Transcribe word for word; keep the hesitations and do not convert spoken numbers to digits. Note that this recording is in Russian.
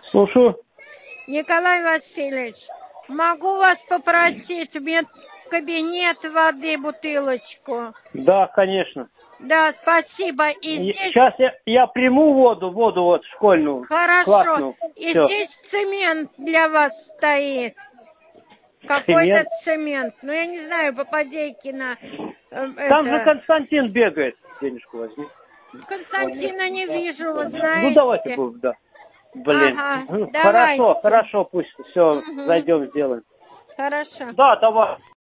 Слушаю. Николай Васильевич, могу вас попросить в медкабинет воды бутылочку? Да, конечно. Да, спасибо. И здесь... Сейчас я, я приму воду, воду вот школьную. Хорошо. Классную. И Всё. здесь цемент для вас стоит. Какой-то цемент. Ну, я не знаю, Попадейкина. Э, Там это... же Константин бегает. Денежку возьми. Константина не вижу, вы Ну, давайте знаете. будем, да. Блин. Ага, Ну, давайте. хорошо, хорошо, пусть все, Угу. зайдем, сделаем. Хорошо. Да, давай.